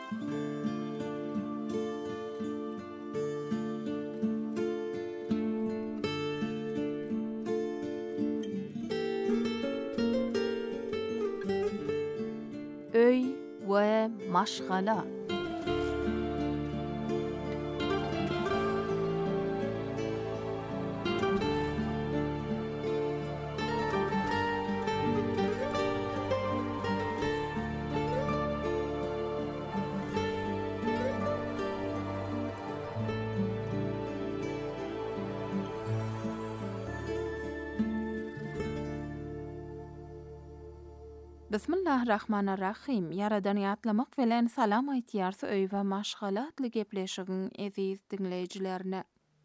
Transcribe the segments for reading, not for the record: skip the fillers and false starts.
Öy ve maşgala. Bismillahirrahmanirrahim. Yaradan ýatlamak bilen salam aýtýarsy öý we maşgalatly gepleşigiň eziz dinleýijilerine.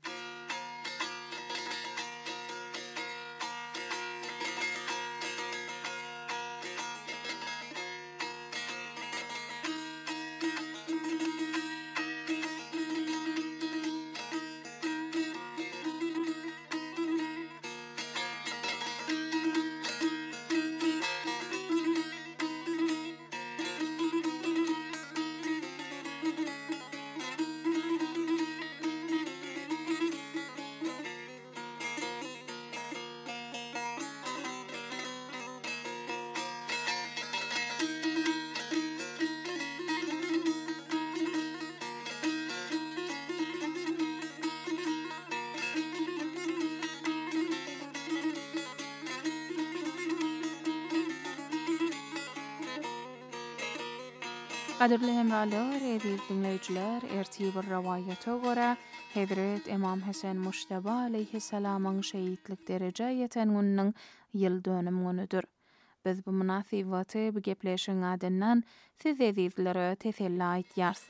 Qadirli hemralar, eziz dinleyijiler, erti bir rawayata göre Hazret İmam Hasan Mujtaba aleyhissalamyň şehitlik derece ýeten günüň ýyl dönüm günüdür. Biz bu munasabaty bu gepleşiň adyndan siz ezizlere teselli aýtýarys.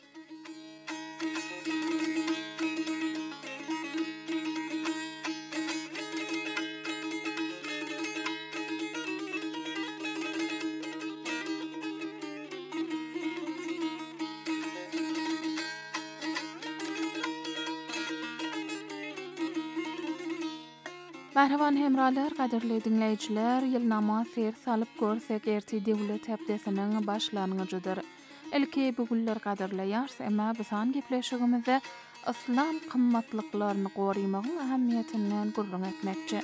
Merhaban hemralar, qadirli dinleyijiler, ýylnama ser salyp görsek erti dewlet häpdesiniň başlangyjydyr. Ilki bu günler qadirleýärs, emma bisan gepleşigimizde islam kymmatlyklaryny gorumagyň ähemmiýetinden gurrun etmekçi.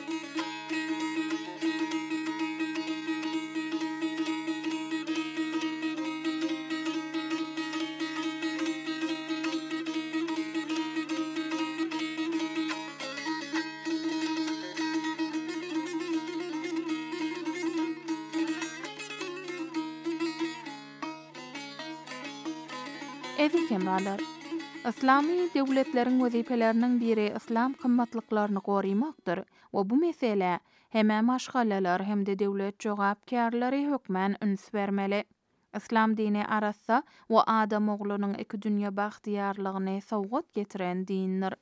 Eziz hemralar, İslami dewletleriň wezipeleriniň biri islam kymmatlyklaryny gorumakdyr we bu mesele hem maşgalalar hem-de dewlet jogapkärleri hökmen üns bermeli. İslam dini arassa we adam oglunyň iki dünýä bagtyýarlygyny sowgat getiren dindir.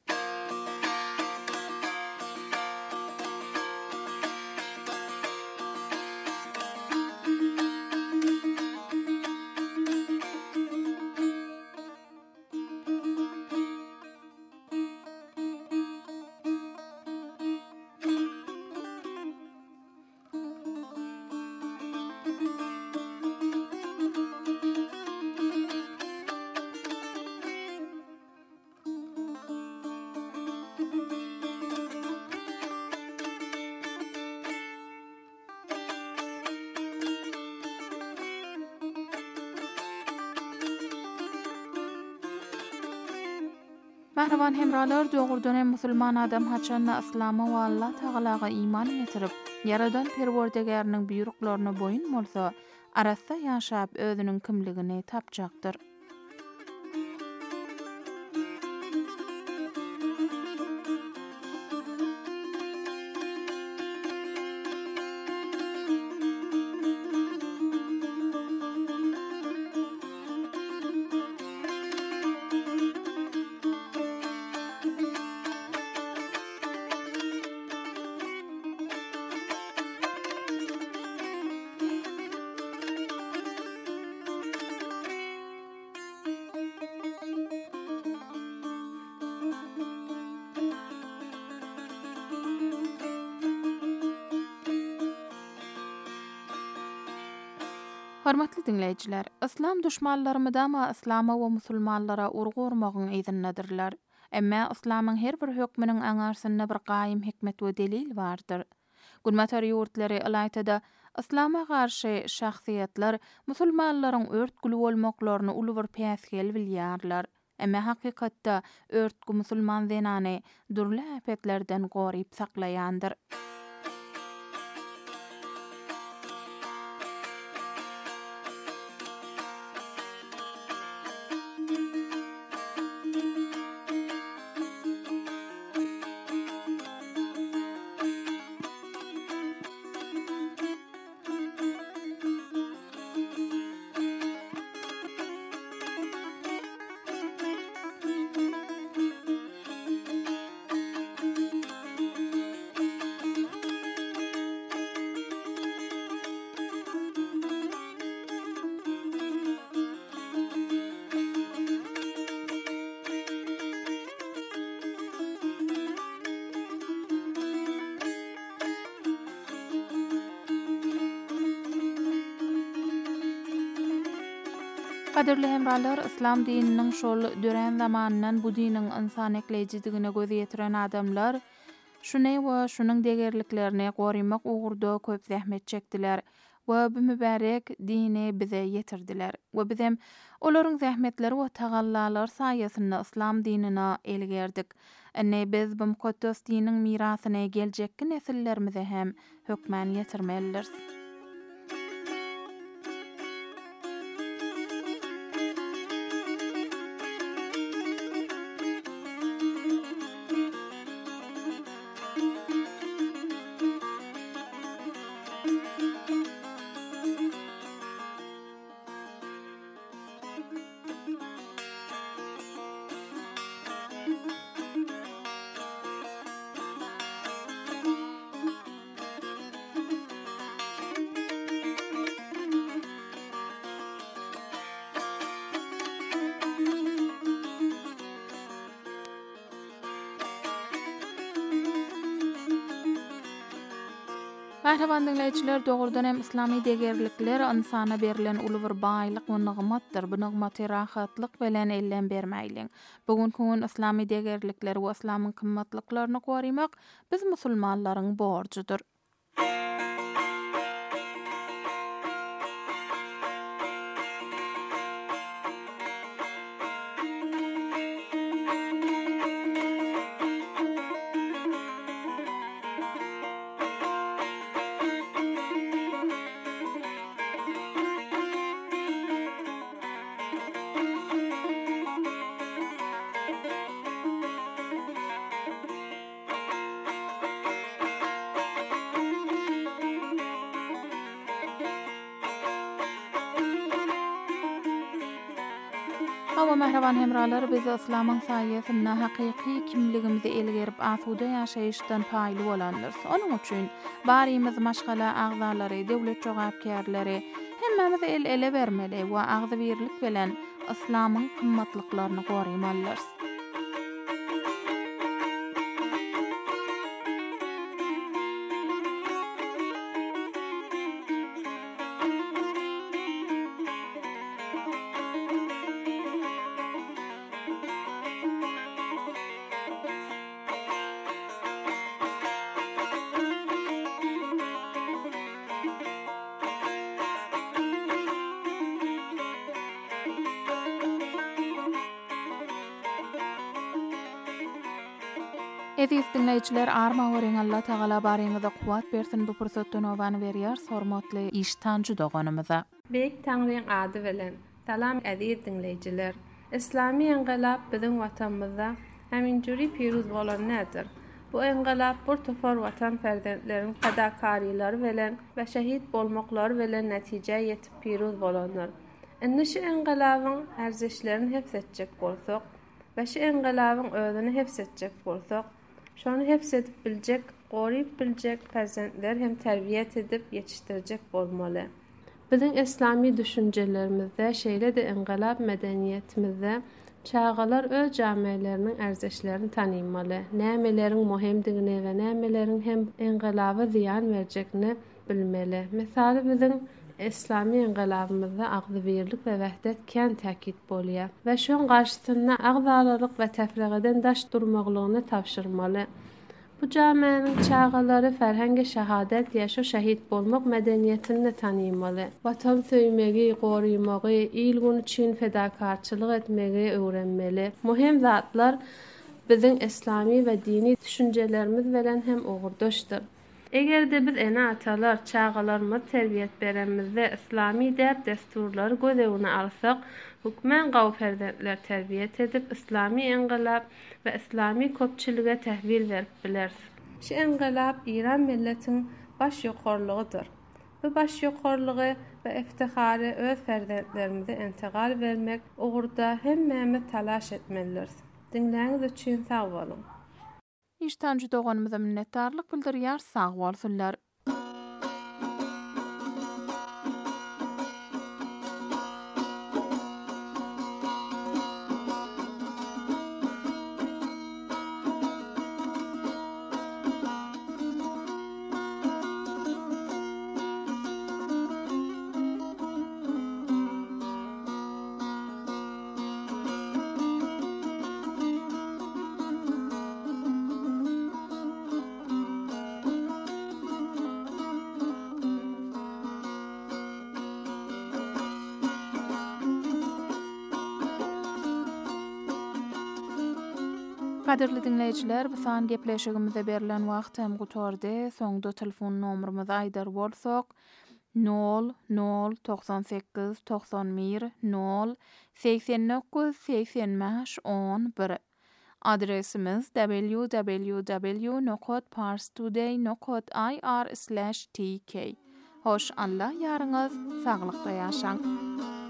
Merhaban hemralar, dogurdan musulman adam haçanna islama we Allah Taalaga iman getirip, Yaradan Perwerdigäriniň buyruklarına boyun bolsa, arassa ýaşap özüniň kimligini tapjakdyr. Hormatly dinleyijiler, islam düşmanlarymyz ama islama we musulmanlara urgu urmagyň eýdindirler. Emma islamyň her bir hökmüniň aňarsyna bir gaýym hikmet we delil bardyr. Gulmatar ýurtlary Ilaytada islama garşy şahsiýetler musulmanlaryň örtgüli bolmaklaryny uly bir päsgel bilýärler. Emma hakykatda örtgü musulman zenany durly afetlerden goryp saklaýandyr. Kaderli hemralar, islam dininiň şol dören zamanyndan bu diniň insan ekleýijidigine göz ýetiren adamlar şuny we şunyň degerliklerini gorymak ugurda köp zähmet çekdiler we bu mübarek dini bize ýetirdiler. We bizem olaryň zähmetleri we tagallalar saýasynda islam dinine elgerdik. Enne biz bu mukaddes diniň mirasyny geljekki nesillerimize hem hökmen ýetirmeliyiz. Merhaban dinleyijiler, dogrudan hem islami degerlikler insana berilen uly bir baýlyk we nygmatdyr. Bu nygmaty rahatlyk bilen elden bermeýliň. Bugünkü islami degerlikler we islamyň kymmatlyklaryny gorymak biz musulmanlaryň borjudyr. Hawa merhaban hemralar, biz islamyň saýasynda hakyky kimligimizi elgerip asuda ýaşaýyşdan paýly bolandyr. Onuň üçin barymyz maşgala agzalary, döwlet jogapkärleri hemmemiz ele bermeli we agzy birlik bilen islamyň kymmatlyklaryny gorymalydyr. Eziz dinleyijiler, arma gören Allah Taala baryňyza kuwat bersin, bu pursatdan owany berýär. Hormatly iştanjy doganymyza. Beýik Taňryň ady bilen. Salam aziz dinleyijiler. Islami engelap biziň watanymyzda heminjuri piruz bolan nädir? Bu engelap bir topar watan ferdentleriň fedakariýlary bilen we şehit bolmaklary bilen netije ýetip piruz bolanlar. Indi şu engelabyň erzişlerini hefsetjek bolsak we şu engelabyň özüni hefsetjek bolsak, şonu hefsetip biljek, goryp biljek perzentler hem terbiýet edip ýetişdirjek bolmaly. Biziň islami düşünjelerimizde şeýle de engelap medeniýetimizde çağalar öz jamiýeleriniň erzişlerini tanymaly, nämeleriň muhimdigini we nämeleriň hem engelaba ziýan berjekini bilmeli. Mesali biziň İslami inqilabymyzda agzybirlik we wähdet kän täkit bolýar we şoň garşysynda agzarlyk we tefriqeden daş durmaklygyny tapşyrmaly. Bu jamanyň çağalary ferhenge şehadet ýa-şo şehit bolmak medeniýetini tanymaly. Watan söýmegi, goruýmagy, il gün üçin fedakarçylyk etmegi öwrenmeli. Muhim zatlar biziň islami we dini düşünjelerimiz bilen hem ogurdaşdyr. Egerde biz ene atalar, çağalarma terbiýet beremizde islami däp desturlary gözegine alsak, hukmen gaw ferzentler terbiýet edip islami inqilab we islami köpçilige tehwil berip bilersiz. Şu inqilab İran milletiň baş ýokarlygydyr. Bu baş ýokarlygy we iftihary öz ferzentlerimize entegal bermek ugurda hemmemiz talaş etmeliyiz. Dinläňiz üçin sag bolun. İştancı doğanımıza minnettarlyk bildirýär, sag bolsunlar. Kaderli dinleyijiler, bu san gepleşigimize berilen wagt hem gutordy. Soňda telefon nomerimizi aýdar bolsak 0098 91 0 89 85 11. Adresimiz www.parstoday.ir/tk. Hoş Allah ýaryňyz, saglykda ýaşaň.